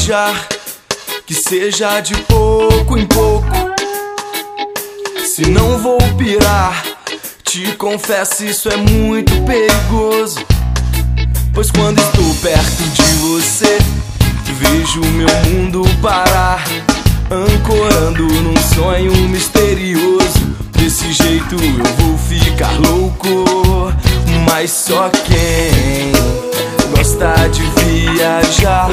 viajar, que seja de pouco em pouco. Se não vou pirar, te confesso, isso é muito perigoso. Pois quando estou perto de você, vejo meu mundo parar, ancorando num sonho misterioso. Desse jeito eu vou ficar louco, mas só quem gosta de viajar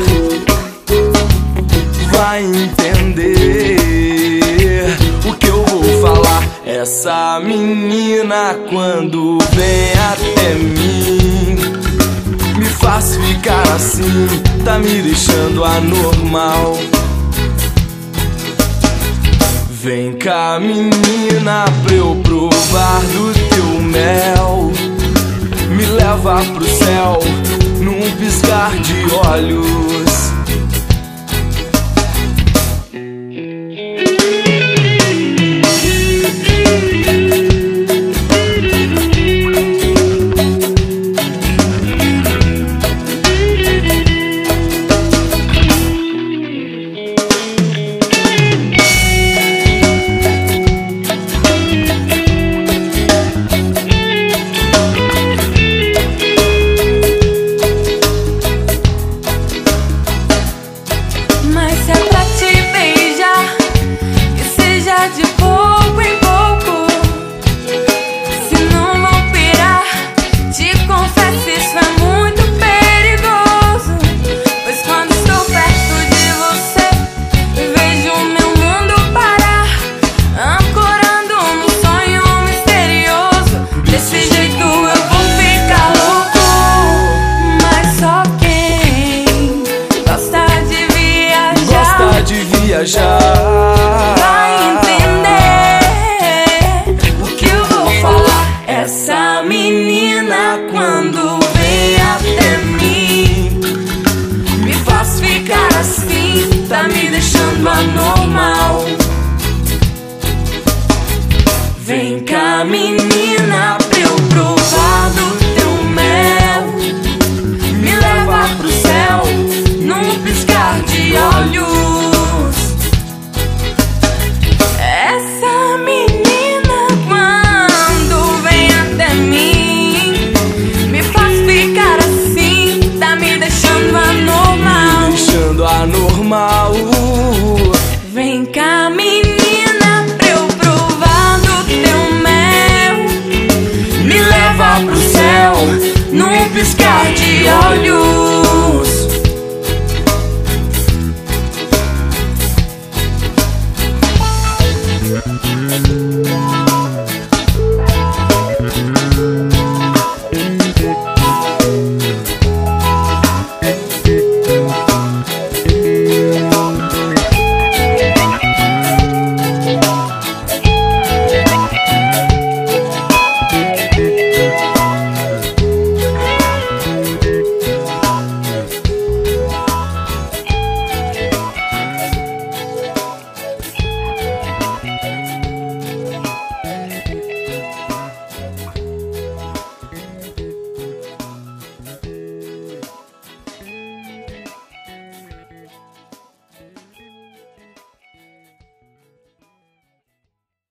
vai entender o que eu vou falar. Essa menina, quando vem até mim, me faz ficar assim, tá me deixando anormal. Vem cá, menina, pra eu provar do teu mel. Me leva pro céu num piscar de olhos. De pouco em pouco, se não vou pirar, te confesso, isso é muito perigoso. Pois quando estou perto de você, vejo meu mundo parar, ancorando num sonho misterioso. Desse jeito eu vou ficar louco, mas só quem gosta de viajar essa menina, quando vem até mim, me faz ficar assim, tá me deixando anormal. Vem cá, menina,